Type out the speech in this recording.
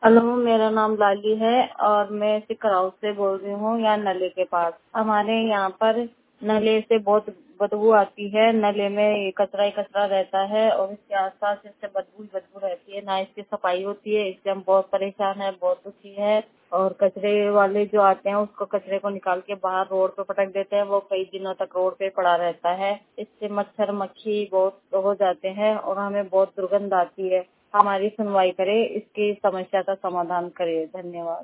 Hello, मेरा नाम लाली है और मैं सिकराव से बोल रही हूँ। यहाँ नले के पास हमारे यहाँ पर नले से बहुत बदबू आती है। नले में कचरा ही कचरा रहता है और इसके आसपास इससे बदबू ही बदबू रहती है। ना इसकी सफाई होती है। इससे हम बहुत परेशान है, बहुत दुखी है। और कचरे वाले जो आते हैं उसको कचरे को निकाल के बाहर रोड पे पटक देते हैं। वो कई दिनों तक रोड पे पड़ा रहता है। इससे मच्छर मक्खी बहुत हो जाते हैं और हमें बहुत दुर्गंध आती है। हमारी सुनवाई करे, इसकी समस्या का समाधान करे। धन्यवाद।